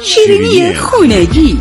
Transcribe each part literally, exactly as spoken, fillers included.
شیرینی خونگی.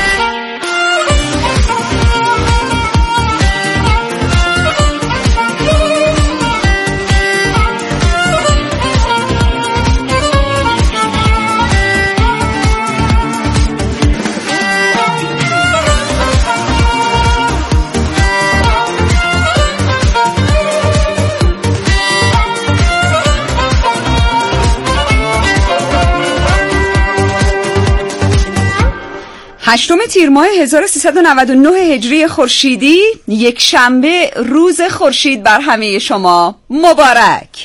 هشتم تیر ماه هزار و سیصد و نود و نه هجری خورشیدی، یک شنبه، روز خورشید بر همه شما مبارک.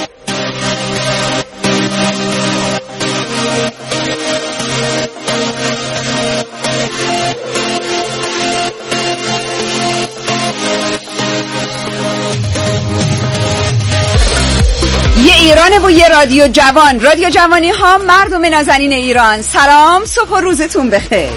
یه ایرانه و یه رادیو جوان. رادیو جوانی ها، مردم نازنین ایران، سلام، صبح و روزتون بخیر.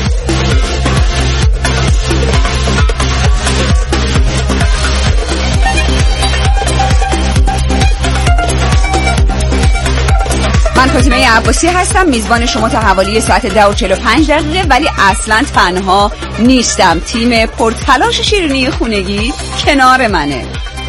من فاطمه عباسی هستم، میزبان شما تا حوالی ساعت ده و چهل و پنج دقیقه، ولی اصلا تنها نیستم. تیم پرتلاش شیرینی خونگی کنار منه.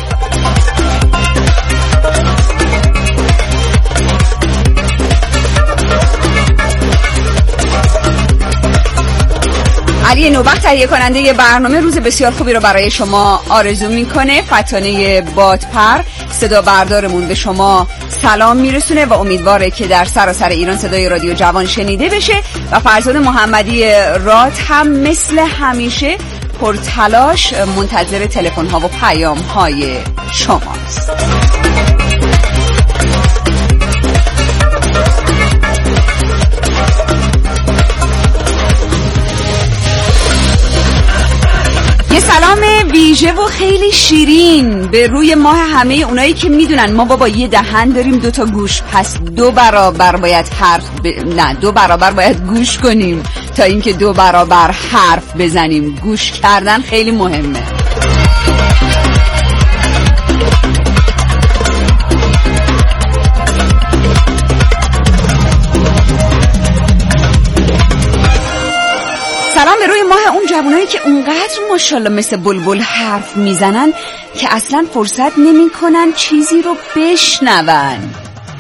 علی نوبخت تهیه کننده برنامه روز بسیار خوبی رو برای شما آرزو میکنه. فتانه بادپر صدا بردارمون به شما سلام میرسونه و امیدواره که در سراسر ایران صدای رادیو جوان شنیده بشه و فرزاد محمدی راد هم مثل همیشه پرتلاش منتظر تلفن ها و پیام های شماست. سلام ویژه و خیلی شیرین به روی ماه همه اونایی که میدونن ما بابا یه دهن داریم دو تا گوش، پس دو برابر باید حرف ب... نه دو برابر باید گوش کنیم تا اینکه دو برابر حرف بزنیم. گوش کردن خیلی مهمه. سلام به روی ماه اون جوانایی که اونقدر ماشاءالله مثل بلبل حرف میزنن که اصلا فرصت نمی کنن چیزی رو بشنون.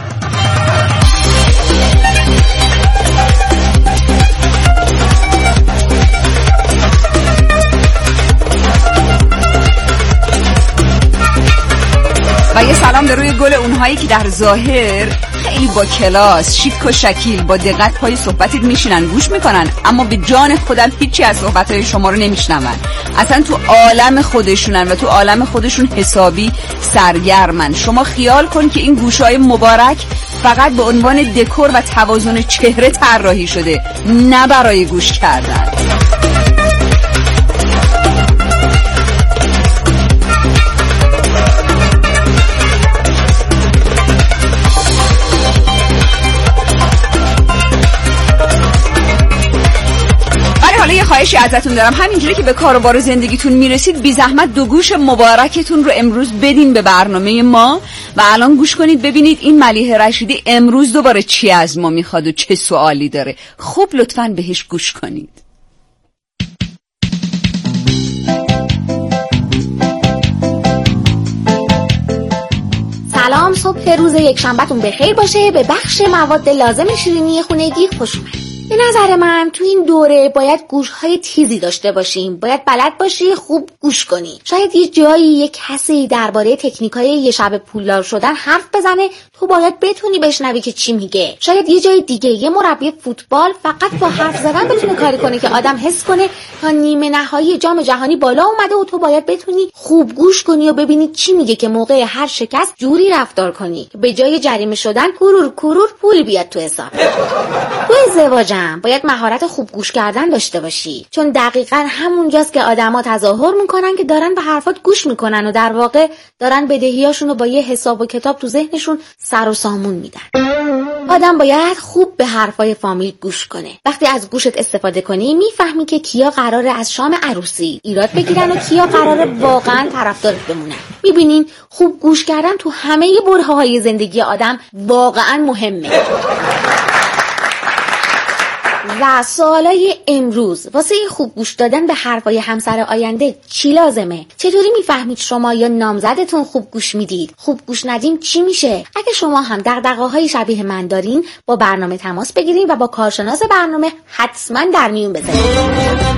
و یه سلام به روی گل اونهایی که در ظاهر خیلی با کلاس، شیک و شکیل، با دقت پای صحبتت میشینن گوش میکنن، اما به جان خودم هیچی از صحبتهای شما رو نمیشنون. اصلا تو عالم خودشونن و تو عالم خودشون حسابی سرگرمن. شما خیال کن که این گوشهای مبارک فقط به عنوان دکور و توازن چهره طراحی شده، نه برای گوش کردن. یه خواهشی ازتون دارم، همینجوری که به کار و بار زندگیتون میرسید بی زحمت دو گوش مبارکتون رو امروز بدین به برنامه ما و الان گوش کنید ببینید این ملیحه رشیدی امروز دوباره چی از ما میخواد و چه سوالی داره. خوب لطفاً بهش گوش کنید. سلام، صبح روز یک شنبهتون بخیر باشه. به بخش مواد لازم شیرینی خونگی خوش اومدید. به نظر من تو این دوره باید گوش‌های تیزی داشته باشیم. باید بلد باشی خوب گوش کنی. شاید یه جایی یه کسی درباره تکنیک‌های یه شب پولدار شدن حرف بزنه، تو باید بتونی بشنوی که چی میگه. شاید یه جای دیگه یه مربی فوتبال فقط با حرف زدن بتونه کاری کنه که آدم حس کنه تا نیمه نهایی جام جهانی بالا اومده و تو باید بتونی خوب گوش کنی و ببینی چی میگه که موقع هر شکست جوری رفتار کنی که به جای جریمه شدن کرور کرور پول بیاد تو حساب. تو ازدواج باید مهارت خوب گوش کردن داشته باشی، چون دقیقاً همونجاست که آدما تظاهر میکنن که دارن به حرفات گوش میکنن و در واقع دارن بدهیاشون رو با یه حساب و کتاب تو ذهنشون سر و سامون میدن. آدم باید خوب به حرفای فامیل گوش کنه. وقتی از گوشت استفاده کنی میفهمی که کیا قراره از شام عروسی ایراد بگیرن و کیا قراره واقعاً طرفدارت بمونن. میبینین خوب گوش کردن تو همه برهه‌های زندگی آدم واقعاً مهمه. و سوالای امروز واسه خوب گوش دادن به حرفای همسر آینده چی لازمه؟ چطوری میفهمید شما یا نامزدتون خوب گوش میدید؟ خوب گوش ندیم چی میشه؟ اگه شما هم دغدغه‌های شبیه من دارین با برنامه تماس بگیرین و با کارشناس برنامه حتما در میون بذارید.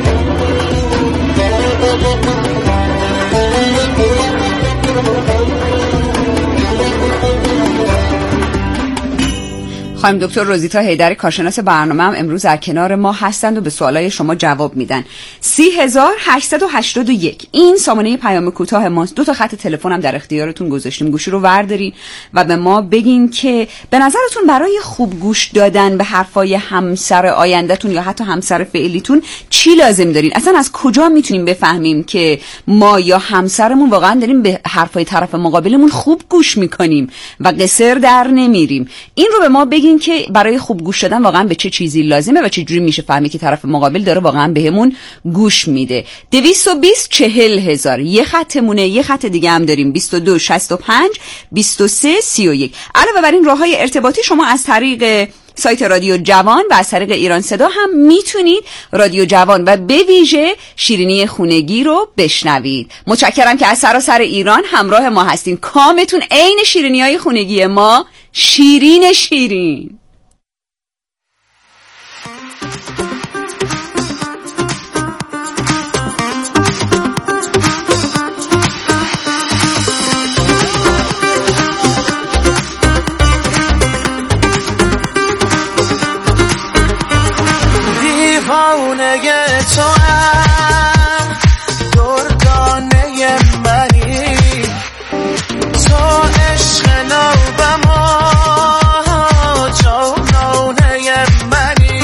خانم دکتر روزیتا حیدری کارشناس برنامه هم امروز در کنار ما هستند و به سوالای شما جواب میدن. سی هزار هشتصد و هشتاد و یک این سامانه پیام کوتاه ماست. دو تا خط تلفن هم در اختیارتون گذاشتیم، گوشی رو وردارین و به ما بگین که به نظرتون برای خوب گوش دادن به حرفای همسر آیندهتون یا حتی همسر فعلیتون چی لازم دارین؟ اصلا از کجا میتونیم بفهمیم که ما یا همسرمون واقعا داریم به حرفای طرف مقابلمون خوب گوش میکنیم و قصر در نمیریم؟ این رو به ما بگین که برای خوب گوش دادن واقعا به چه چیزی لازمه و چه جوری میشه فهمید که طرف مقابل داره واقعا بهمون گوش میده. دویست و بیست چهل هزار یه خطمونه، یه خط دیگه هم داریم بیست و دو شصت و پنج بیست و سه سی و یک. علاوه بر این راههای ارتباطی شما از طریق سایت رادیو جوان و از طریق ایران صدا هم میتونید رادیو جوان و به ویژه شیرینی خونگی رو بشنوید. متشکرم که از سراسر ایران همراه ما هستین. کامتون عین شیرینی‌های خونگی ما، شیرین شیرین. دیوانه تو هم دردانه منی، تو عشق نوبم و جانانه منی،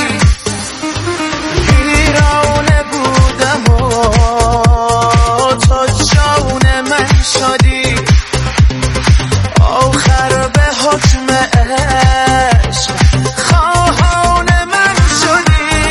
ویرانه بودم و تو جان من شدی، آخر به حکم عشق خواهان من شدی.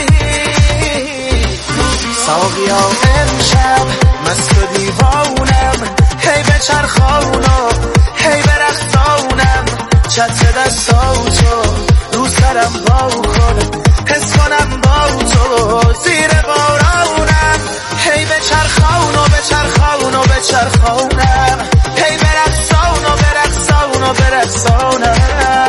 ساقیا امشب مست و دیوانم، هی به چرخانم هی به رقصانم، چتر دستاتو رو سرم با کنم، حس کنم با تو زیر بارانم، هی به چرخانم به چرخانم به چرخانم، هی به رقصانم به رقصانم به رقصانم.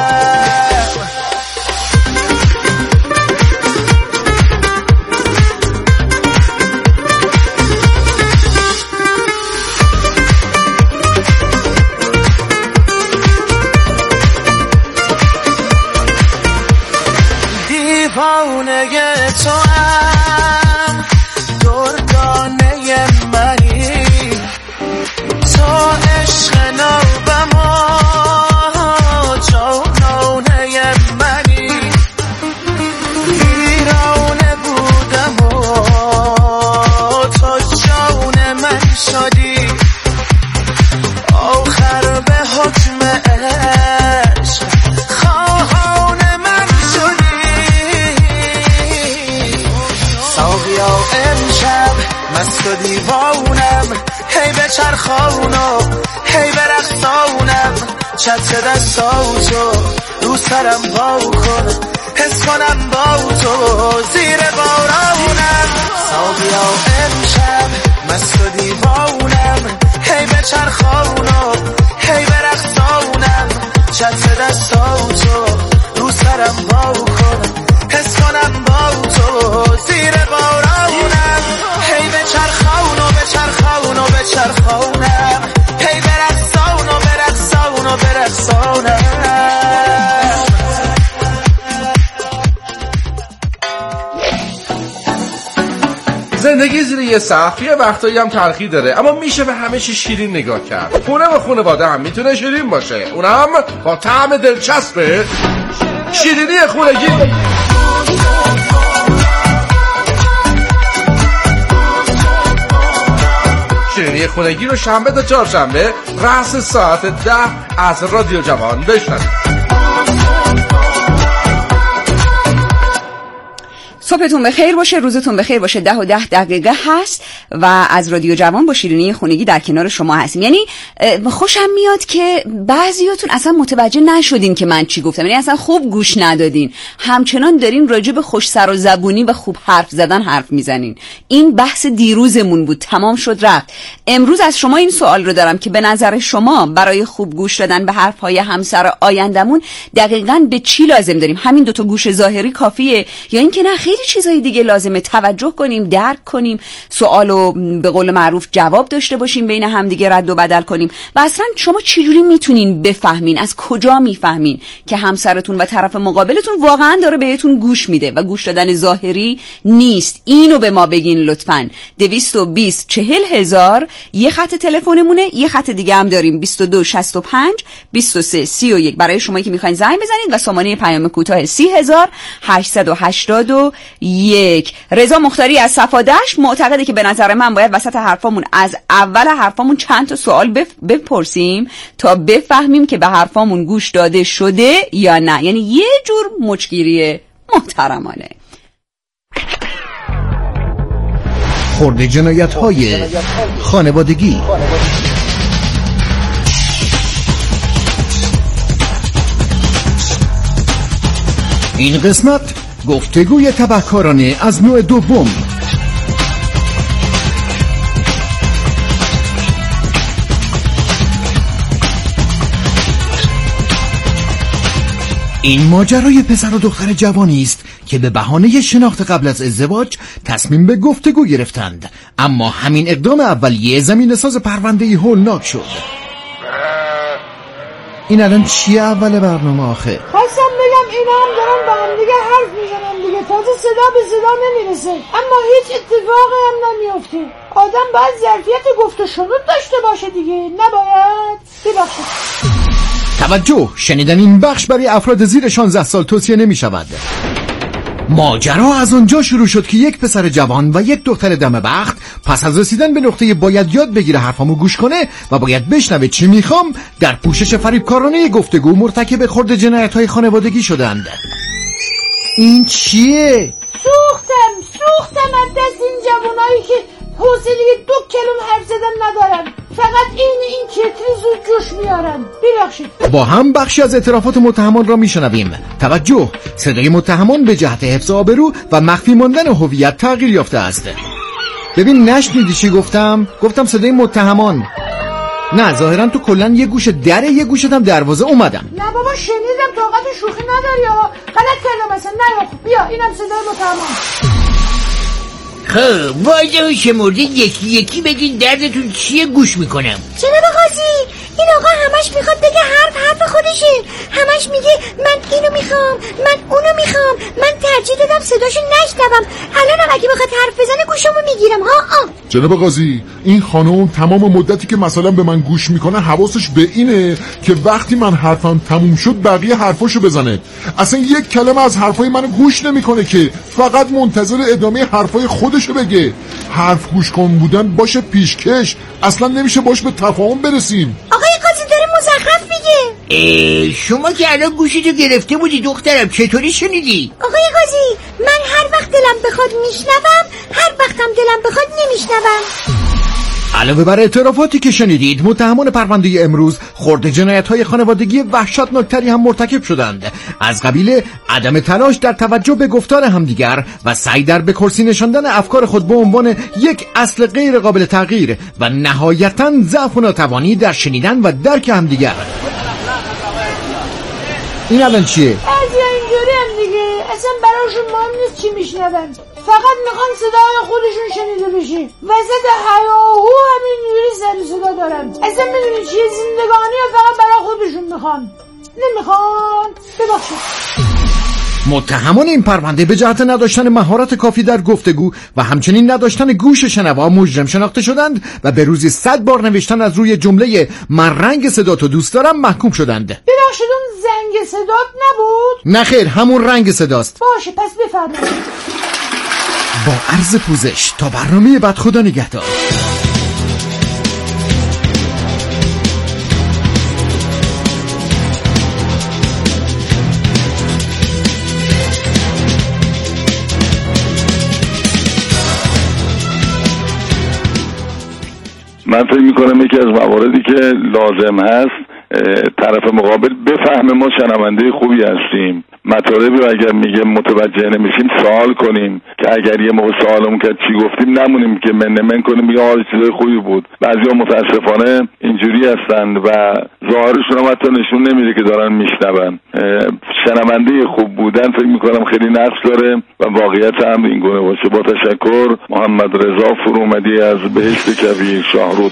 دیوانه تو هم دردانه منی، تو عشق نوبم و جانانه منی، ویرانه بودم و تو جان من شدی، آخر به حکم عشق خواهان من شدی. ساقیا امشب مست و دیوانم، هی به چرخانم هی به رقصانم، چتر دستاتو رو سرم با کنم، حس کنم با تو زیر بارانم. ساقیا امشب مست و دیوانم، هی به چرخانم هی به رقصانم، چتر دستاتو رو سرم با کنم، حس کنم با تو زیر بارانم، هی به چرخانم به چرخانم به چرخانم، هی به رقصانم به رقصانم به رقصانم. زندگی زیر یه سقف یه وقتایی هم تلخی داره، اما میشه به همه چی شیرین نگاه کرد. خونه و خانواده هم میتونه شیرین باشه، اونم با طعم دلچسب شیرینی خونگی. شیرینی خونگی رو شنبه تا چهارشنبه رأس ساعت ده از رادیو جوان بشنوید. صبحتون بخیر باشه، روزتون بخیر باشه. ده و ده دقیقه هست و از رادیو جوان با شیرینی خونگی در کنار شما هستیم. یعنی خوشم میاد که بعضیاتون اصلا متوجه نشدین که من چی گفتم، یعنی اصلا خوب گوش ندادین، همچنان دارین راجع به خوش سر و زبونی و خوب حرف زدن حرف میزنین. این بحث دیروزمون بود، تمام شد رفت. امروز از شما این سوال رو دارم که به نظر شما برای خوب گوش دادن به حرفهای همسر آیندمون دقیقاً به چی لازم داریم؟ همین دو تا گوش ظاهری کافیه یا اینکه نه خیلی چیزای دیگه لازمه توجه کنیم، درک کنیم، سوالو به قول معروف جواب داشته باشیم، بین هم دیگه رد و بدل کنیم؟ و اصلا شما چجوری میتونین بفهمین، از کجا میفهمین که همسرتون و طرف مقابلتون واقعا داره بهتون گوش میده و گوش دادن ظاهری نیست؟ اینو به ما بگین لطفاً. دویست و بیست چهل هزار یه خط تلفنمونه، یه خط دیگه هم داریم بیست و دو شصت و پنج بیست و سه سی و یک برای شما که میخواین زنگ بزنید و سامانه پیام کوتاه سی هزار هشتصد و هشتاد و یک. رضا مختاری از صفادش معتقده که به نظر من باید وسط حرفامون از اول حرفامون چند تا سوال بف... بپرسیم تا بفهمیم که به حرفامون گوش داده شده یا نه. یعنی یه جور مچگیری محترمانه. خورده جنایت‌های خانوادگی. این قسمت گفتگوی تبهکارانه از نوع دوم. این ماجرای پسر و دختر جوانی است که به بهانه شناخت قبل از ازدواج تصمیم به گفتگو گرفتند، اما همین اقدام اولیه زمینه‌ساز پرونده هولناک شد. این الان چیه اول برنامه آخه؟ خواستم بگم اینا هم دارن با هم دیگه حرف میزنن دیگه، تازه صدا به صدا نمیرسه اما هیچ اتفاقی هم نمیافته. آدم باید ظرفیت گفت و شنود داشته باشه دیگه، نباید؟ ببخشید. توجه، شنیدن این بخش برای افراد زیر شانزده سال توصیه نمی شود. ماجرا از اونجا شروع شد که یک پسر جوان و یک دختر دم بخت پس از رسیدن به نقطه باید یاد بگیره حرفامو گوش کنه و باید بشنوه چی میخوام، در پوشش فریبکارانه گفتگو مرتکب خرد جنایت‌های خانوادگی شدند. این چیه؟ سوختم سوختم از دست این جوانایی که حوصله دو کلم حرف زدن ندارن، فقط این این کتری زود جوش میارن. ببخشید. با هم بخشی از اعترافات متهمان را میشنویم. توجه، صدای متهمان به جهت حفظ آبرو و مخفی ماندن هویت تغییر یافته است. ببین نشنیدی چی گفتم؟ گفتم صدای متهمان. نه ظاهرا تو کلن یه گوش دره یه گوشت هم دروازه اومدم. نه بابا شنیدم، طاقت شوخی نداری ها، غلط کردم اصلا. نه بیا اینم صدای متهمان. خب واجه شمرده یکی یکی بگین دردتون چیه، گوش میکنم. جناب قاضی، این آقا همش میخواد بگه حرف حرف خودشه، همش میگه من اینو میخوام، من اونو میخوام، من ترجیح دادم صداشو نشنوم، الانم اگه بخواد حرف بزنه گوشمو میگیرم. ها آه. جناب قاضی، این خانم تمام مدتی که مثلا به من گوش میکنه حواسش به اینه که وقتی من حرفم تموم شد بقیه حرفاشو بزنه. اصلا یک کلمه از حرفای منو گوش نمیکنه که فقط منتظر ادامه حرفای خودشو بگه. حرف گوش کن بودن باشه پیشکش، اصلا نمیشه باش به تفاهم برسیم. آقای قاضی داره مزخرف میگه. شما که الان گوشیتو گرفته بودی دخترم، چطوری شنیدی؟ آقای قاضی من هر وقت دلم بخواد میشنوم، هر وقتم دلم بخواد نمیشنوم. علاوه بر اعترافاتی که شنیدید، متهمان پرونده امروز خرد جنایت‌های خانوادگی وحشتناکتری هم مرتکب شدند، از قبیل عدم تلاش در توجه به گفتار همدیگر و سعی در به کرسی نشاندن افکار خود به عنوان یک اصل غیر قابل تغییر و نهایتاً ضعف و ناتوانی در شنیدن و درک همدیگر. این الان چیه؟ از اینجوری هم دیگه، اصلا براشون مهم نیست چی میشنون، فقط میخوان صدای خودشون شنیده بشه. وسط هیاهو همینجوری سر صدا دارن. اصلا میدونی چیه؟ زندگانی و فقط برای خودشون میخوان، نمیخوان. ببخشید. متهمان این پرونده به جهت نداشتن مهارت کافی در گفتگو و همچنین نداشتن گوش شنوا مجرم شناخته شدند و به روزی صد بار نوشتن از روی جمله من رنگ صداتو دوست دارم محکوم شدند. ببخشید اون زنگ صدات نبود؟ نه خیر، همون رنگ صداست. باشه پس بفرمایید. با عرض پوزش تا برنامه بعد، خدا نگهدار. من فکر میکنم یکی از مواردی که لازم هست طرف مقابل بفهمه ما شنونده خوبی هستیم. مطالبی رو اگر میگه متوجه نمیشیم سوال کنیم که اگر یه موقع سوالمون کرد چی گفتیم نمونیم که من من کنیم میگه آره چیزای خوبی بود. بعضیا متاسفانه اینجوری هستند و ظاهرشون هم حتی نشون نمیده که دارن میشنون. شنونده خوب بودن فکر میکنم خیلی نقص داره و واقعیت هم این گونه باشه. با تشکر. محمد رضا فرومدی از بهشت کویر شاهرود.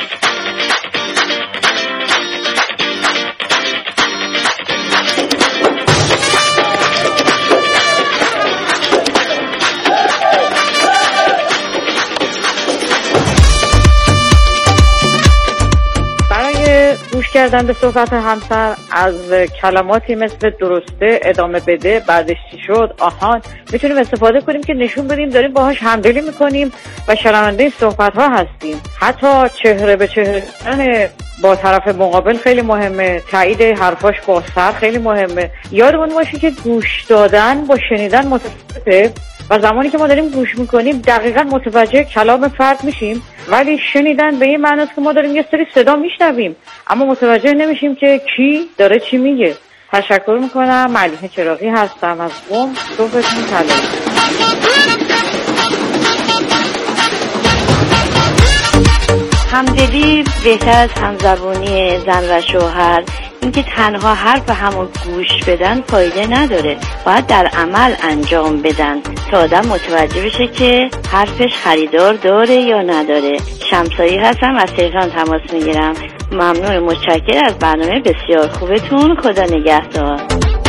گوش کردن به صحبت همسر از کلماتی مثل درسته، ادامه بده، بعدش چی شد، آهان میتونیم استفاده کنیم که نشون بدیم داریم باهاش همدلی میکنیم و شنونده صحبت ها هستیم. حتی چهره به چهره با طرف مقابل خیلی مهمه، تایید حرفاش با سر خیلی مهمه. یادمون باشه که گوش دادن با شنیدن متفاوته و زمانی که ما داریم گوش میکنیم دقیقاً متوجه کلام فرد میشیم، ولی شنیدن به این معنی است که ما داریم یه سری صدا میشنویم اما متوجه نمیشیم که کی داره چی میگه. تشکر میکنم. ملیحه چراغی هستم از قم. صبحتون سلام. همدلی بهتر از همزبونی زن و شوهر. اینکه تنها حرف همون گوش بدن فایده نداره، باید در عمل انجام بدن تا آدم متوجه بشه که حرفش خریدار داره یا نداره. شمسایی هستم از تهران تماس میگیرم. ممنون، متشکرم از برنامه بسیار خوبتون. خدا نگهدار.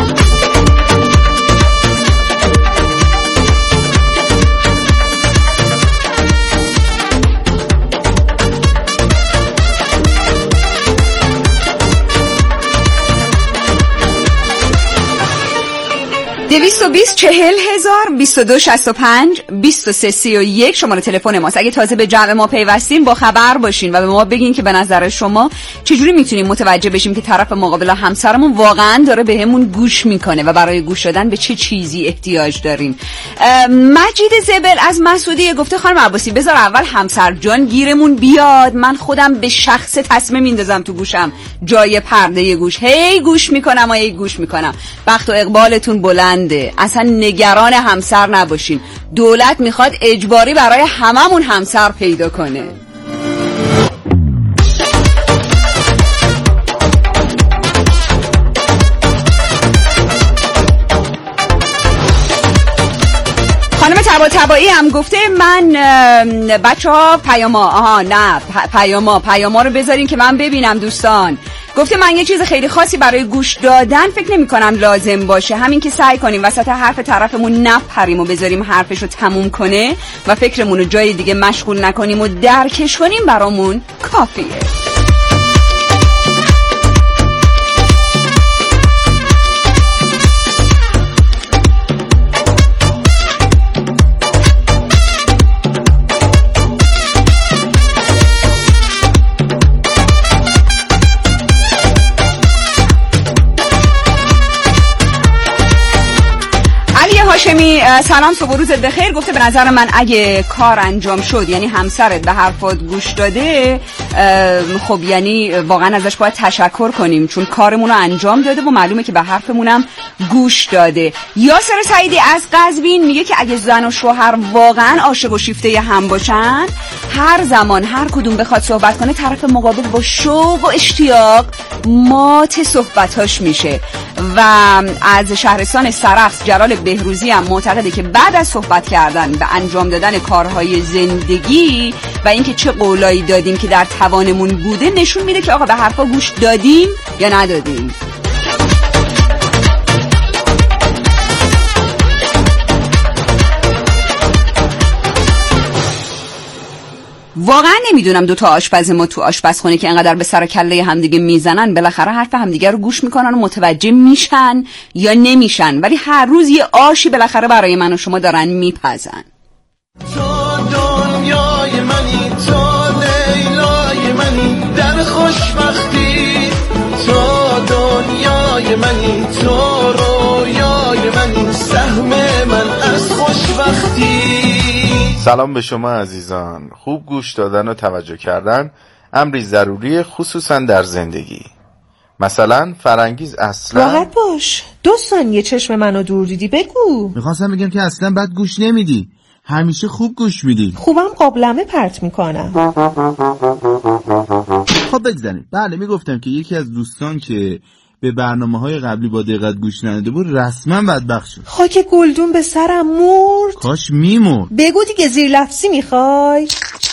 دویست و بیست چهل هزار بیست و دو شصت و پنج بیست و سه سی و یک شماره تلفن ماست. اگه تازه به جمع ما پیوستین با خبر باشین و به ما بگین که به نظر شما چجوری میتونیم متوجه بشیم که طرف مقابل همسرمون واقعا داره بهمون گوش میکنه و برای گوش دادن به چه چیزی احتیاج داریم. مجید زبل از مسعودیه گفته خانم عباسی بذار اول همسر جان گیرمون بیاد، من خودم به شخص تصمیم میندازم تو گوشم جای پرده گوش هی گوش میکنم و هی گوش میکنم. بخت و اقبالتون بلند، اصلا نگران همسر نباشین. دولت میخواد اجباری برای هممون همسر پیدا کنه. خانم تبا تبایی هم گفته من بچه ها پیاما آها نه پیاما پیاما رو بذارین که من ببینم دوستان. گفته من یه چیز خیلی خاصی برای گوش دادن فکر نمی کنم لازم باشه، همین که سعی کنیم وسط حرف طرفمون نپریم و بذاریم حرفش رو تموم کنه و فکرمون رو جای دیگه مشغول نکنیم و درکش کنیم برامون کافیه. هاشمی سلام صبح روزت بخیر. گفته به نظر من اگه کار انجام شد یعنی همسرت به حرفات گوش داده خب یعنی واقعا ازش باید تشکر کنیم چون کارمون رو انجام داده و معلومه که به حرفمونم گوش داده. یاسر سعیدی از قزوین میگه که اگه زن و شوهر واقعا عاشق و شیفته هم باشن هر زمان هر کدوم بخواد صحبت کنه طرف مقابل با شوق و اشتیاق مات صحبتاش میشه. و از شهرستان سرخس جلال بهروزی هم معتقده که بعد از صحبت کردن به انجام دادن کارهای زندگی و اینکه چه قولایی دادیم که در توانمون بوده نشون میده که آقا به حرفا گوش دادیم یا ندادیم. واقعا نمیدونم دو تا آشپز ما تو آشپزخونه که انقدر به سر کله همدیگه میزنن بالاخره حرف همدیگه رو گوش میکنن و متوجه میشن یا نمیشن، ولی هر روز یه آشی بالاخره برای من و شما دارن میپزن. تو دنیای منی، تو لیلای منی در خوشبختی، تو دنیای منی، تو رویای منی سهم من از خوشبختی. سلام به شما عزیزان. خوب گوش دادن و توجه کردن امری ضروری، خصوصا در زندگی. مثلا فرانگیز اصلا راحت باش، دو ثانیه چشم منو دور دیدی بگو. میخواستم بگم که اصلا بد گوش نمیدی، همیشه خوب گوش میدی. خوبم قابلمه پرت میکنم. خب بگذاریم. بله میگفتم که یکی از دوستان که به برنامه‌های قبلی با دقت گوش نداده بود رسما بدبخت شد. خاک گلدون به سرم مرد. کاش میمرد. بگو دیگه، زیر لفظی میخوای؟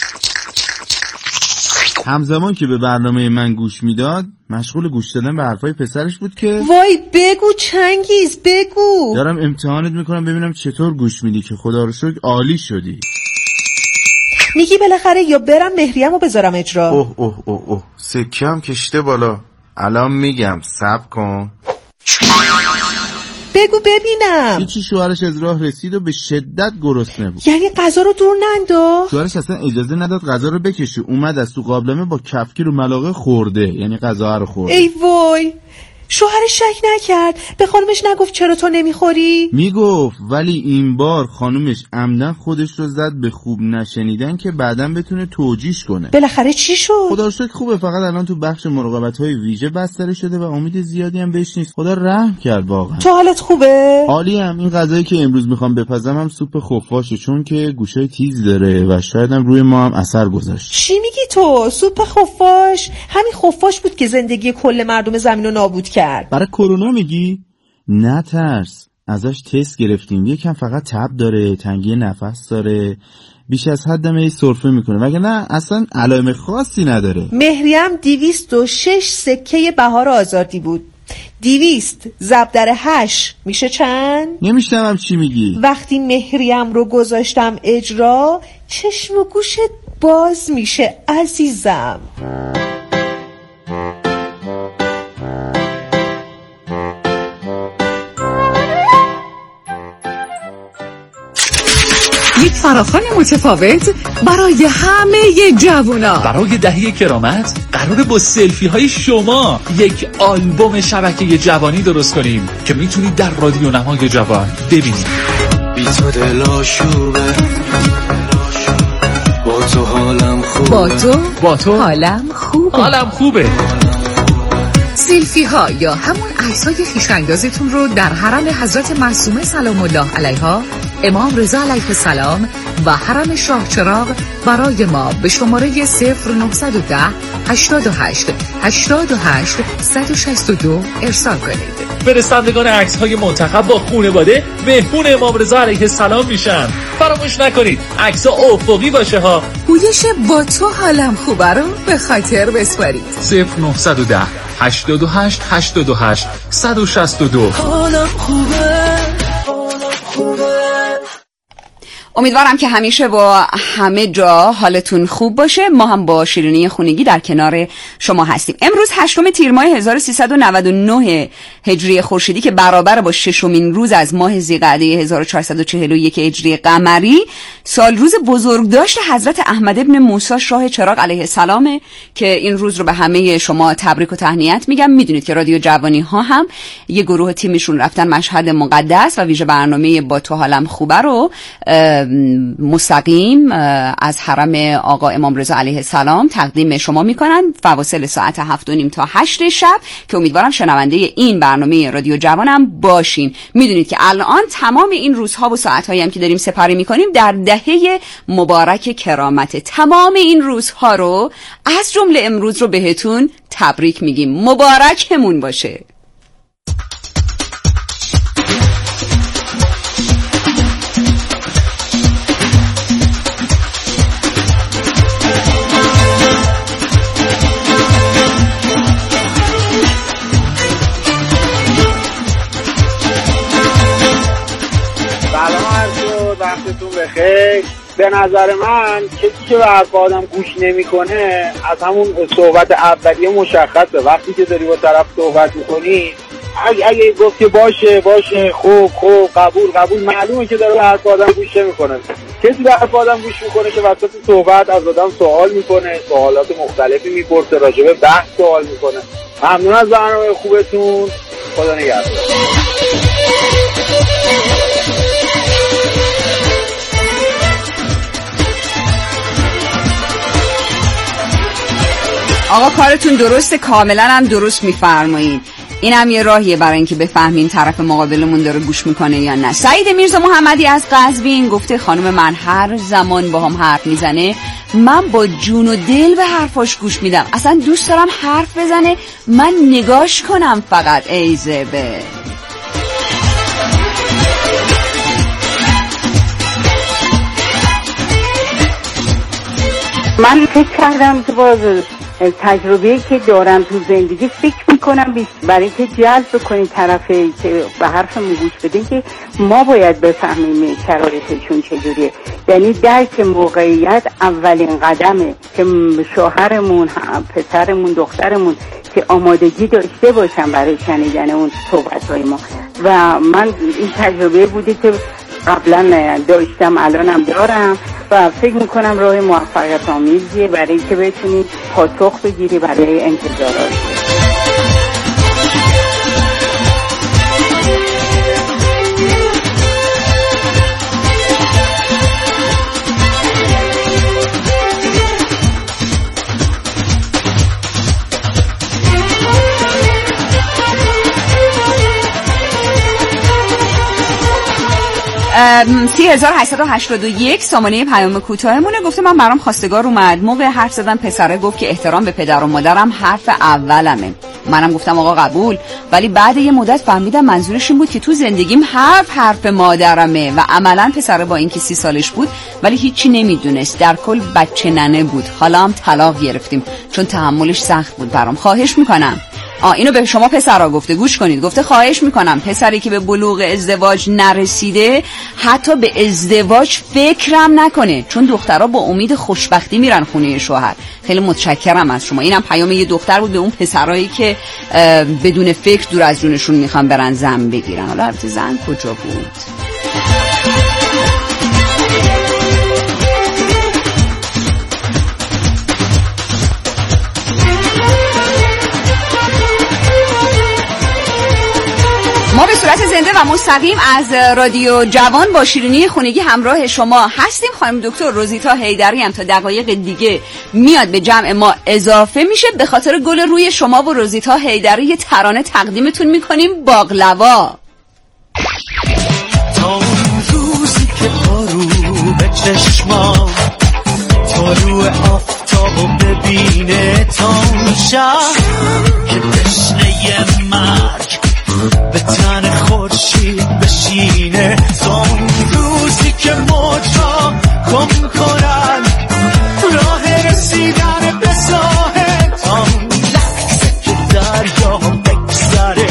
همزمان که به برنامه من گوش میداد مشغول گوش دادن به حرفای پسرش بود که وای بگو چنگیز بگو. دارم امتحانت میکنم ببینم چطور گوش میدی که خدا رو شکر عالی شدی. میگی بالاخره یا برم مهریه‌مو بذارم اجرا؟ اوه اوه اوه اوه سکه هم کشته بالا. الان میگم صبر کن. بگو ببینم. هیچی، شوهرش از راه رسید و به شدت گرسنه بود. یعنی غذا رو دور ننداخت؟ شوهرش اصلا اجازه نداد غذا رو بکشه، اومد از تو قابلمه با کفگیر و ملاقه خورده، یعنی غذا رو خورده. ای وای، شوهرش شک نکرد؟ به خانومش نگفت چرا تو نمیخوری؟ میگفت، ولی این بار خانومش عمدن خودش رو زد به خوب نشنیدن که بعداً بتونه توجیهش کنه. بالاخره چی شد؟ خدا رو شکر خوبه، فقط الان تو بخش مراقبت‌های ویژه بستری شده و امید زیادی هم بهش نیست. خدا رحم کرد واقعا. تو حالت خوبه؟ عالی ام. این غذایی که امروز میخوام بپزم هم سوپ خفاشه، چون که گوشای تیز داره و شاید هم روی ما هم اثر گذاشت. چی میگی تو؟ سوپ خفاش؟ همین خفاش بود که زندگی کل مردم زمین رو نابود کرد. برای کرونا میگی؟ نه ترس، ازش تست گرفتیم، یکم فقط تب داره، تنگی نفس داره، بیش از حدم ای سرفه میکنه، وگه نه اصلا علائم خاصی نداره. مهریم دیویست و شش سکه بهار آزادی بود. دیویست ضرب در هشت میشه چند؟ نمیشنوم چی میگی. وقتی مهریم رو گذاشتم اجرا چشم و گوشت باز میشه عزیزم. یک فراخوان متفاوت برای همه جوونا. برای دهه کرامت قراره با سلفی های شما یک آلبوم شبکه جوانی درست کنیم که میتونید در رادیو نمای جوان ببینید. بی تو دلاشوبه، با تو حالم خوبه، با تو با تو حالم خوبه حالم خوبه. سلفی ها یا همون عکسای خویش‌اندازتون رو در حرم حضرت معصومه سلام الله علیها، امام رضا علیه السلام و حرم شاه چراغ برای ما به شماره صفر نهصد و ده هشتاد و هشت هشتاد و هشت صد و شصت و دو ارسال کنید. فرستندگان عکس های منتخب با خانواده مهمون امام رضا علیه السلام میشن. فراموش نکنید عکس افقی باشه ها. پویش با تو حالم خوبه رو به خاطر بسپارید. صفر نهصد و ده هشتاد و هشت هشتاد و هشت صد و شصت و دو. حالم خوبه، حالم خوبه. امیدوارم که همیشه با همه جا حالتون خوب باشه. ما هم با شیرینی خونگی در کنار شما هستیم. امروز هشتم تیر ماه هزار و سیصد و نود و نه هجری خورشیدی که برابر با ششمین روز از ماه ذی‌قعده هزار و چهارصد و چهل و یک هجری قمری، سال روز بزرگداشت حضرت احمد ابن موسی شاه چراغ علیه السلام که این روز رو به همه شما تبریک و تهنیت میگم. میدونید که رادیو جوانی ها هم یه گروه تیمشون رفتن مشهد مقدس و ویژه برنامه با تو حالم خوبه رو مستقیم از حرم آقا امام رضا علیه السلام تقدیم شما میکنن فواصل ساعت هفت و نیم تا هشت شب که امیدوارم شنونده این برنامه رادیو جوانم باشین. میدونید که الان تمام این روزها و ساعتهایی هم که داریم سپری میکنیم در دهه مبارک کرامت. تمام این روزها رو از جمله امروز رو بهتون تبریک میگیم. مبارکمون باشه. وقتتون بخیر. به نظر من کسی که به حرف آدم گوش نمیکنه از همون صحبت اولیه مشخصه. وقتی که داری با طرف صحبت میکنی اگه اگه گفت که باشه باشه خوب خوب قبول قبول، معلومه که داره به حرف آدم گوش نمیکنه. کسی به حرف آدم گوش میکنه که وسط صحبت از آدم سوال میکنه، سوالات مختلفی میپرسه، راجع به بحث سوال میکنه. ممنون از برنامه خوبتون. خدا نگهدار. آقا کارتون درسته، کاملا هم درست میفرمایید. این هم یه راهیه برای اینکه بفهمین طرف مقابلمون داره گوش میکنه یا نه. سعید میرزا محمدی از قزوین گفته خانم من هر زمان با هم حرف میزنه من با جون و دل به حرفاش گوش میدم، اصلا دوست دارم حرف بزنه من نگاش کنم فقط. ای زبه. من فکر کردم که باز تجربه‌ای که دارم تو زندگی فکر میکنم برای اینکه جلب کنیم طرفی که به حرفمون گوش بدین که ما باید بفهمیم شرایطشون چجوریه. یعنی درک موقعیت اولین قدمه که شوهرمون، پسرمون، دخترمون که آمادگی داشته باشن برای شنیدن اون صحبت‌های ما. و من این تجربه بوده که قبلا داشتم الانم دارم و فکر میکنم راه موفقیت آمیزیه برای اینکه بتونی پاسخ بگیری برای انتظارات. سی هزار و هشتصد و هشتاد و یک سامانه پیام کوتاهمونه. گفته من برام خواستگار اومد، موقع حرف زدن پسره گفت که احترام به پدر و مادرم حرف اولمه. منم گفتم آقا قبول، ولی بعد یه مدت فهمیدم منظورش این بود که تو زندگیم حرف حرف مادرمه و عملا پسره با اینکه سی سالش بود ولی هیچی نمیدونست، در کل بچه ننه بود. حالا هم طلاق گرفتیم چون تحملش سخت بود برام. خواهش میکنم آ اینو به شما پسرا گفته، گوش کنید. گفته خواهش میکنم پسری که به بلوغ ازدواج نرسیده حتی به ازدواج فکرم نکنه، چون دخترها با امید خوشبختی میرن خونه شوهر. خیلی متشکرم از شما. اینم پیام یه دختر بود به اون پسرایی که بدون فکر دور از جونشون میخوان برن زن بگیرن. حالا البته زن کجا بود؟ ما به صورت زنده و مستقیم از رادیو جوان با شیرینی خونگی همراه شما هستیم. خانم دکتر روزیتا حیدری هم تا دقایق دیگه میاد به جمع ما اضافه میشه. به خاطر گل روی شما و روزیتا حیدری یه ترانه تقدیمتون میکنیم، باقلوا. تا اون روزی که بارو به چشما طلوع آفتابو ببینه، تا اون شب که تشنه مرگ به تن خورشید بشینه، تا اون روزی که موجا گم کنن راه رسیدن به ساحل، تا اون لحظه که دریا بگذره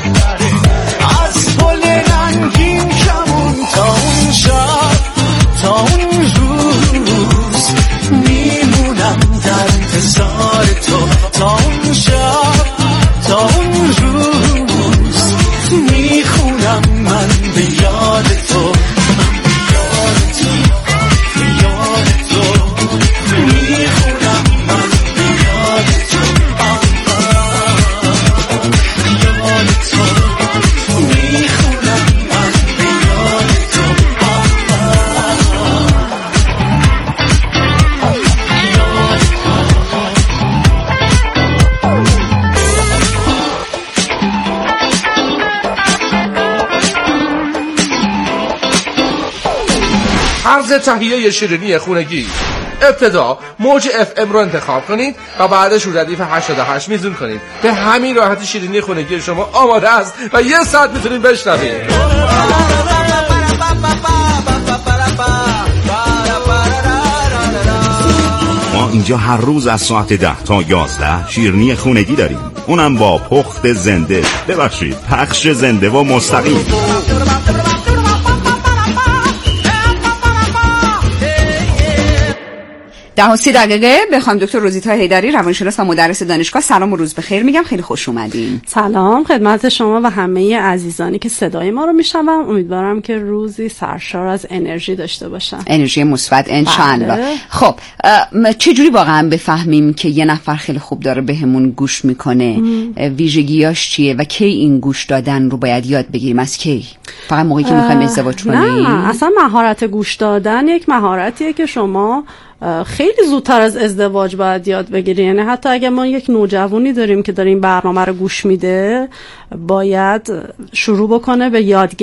از پل رنگین کمون، تا اون شب تا اون روز میمونم در انتظار تو، تا اون شب تا اون روز میخونم من به یاد تو، من به یاد تو، به یاد تو میخونم من به یاد تو، به یاد تو میخونم من به یاد تو. عرض تهیه شیرینی خونگی. ابتدا موج اف ام رو انتخاب کنید و بعدش رو ردیف هشتاد و هشت میزون کنید. به همین راحتی شیرینی خونگی شما آماده است و یه ساعت میتونید بشنوید. ما اینجا هر روز از ساعت ده تا یازده شیرینی خونگی داریم، اونم با پخت زنده، ببخشید پخش زنده و مستقیم. ده و سی دقیقه به خانم دکتر روزیتا حیدری، روانشناس و مدرس دانشگاه، سلام و روز بخیر میگم. خیلی خوش اومدین. سلام خدمت شما و همه عزیزانی که صدای ما رو میشنون. امیدوارم که روزی سرشار از انرژی داشته باشن، انرژی مثبت انشالله. خب چجوری واقعا بفهمیم که یه نفر خیلی خوب داره بهمون گوش میکنه؟ ویژگیاش چیه و کی این گوش دادن رو باید یاد بگیریم؟ از کی؟ فقط موقعی که میخوایم ازدواج کنیم؟ نه، اصلا مهارت گوش دادن یک مهارتیه که شما خیلی زودتر از ازدواج باید یاد بگیری. یعنی حتی اگه ما یک نوجوانی داریم که داره این برنامه رو گوش میده، باید شروع بکنه به یاد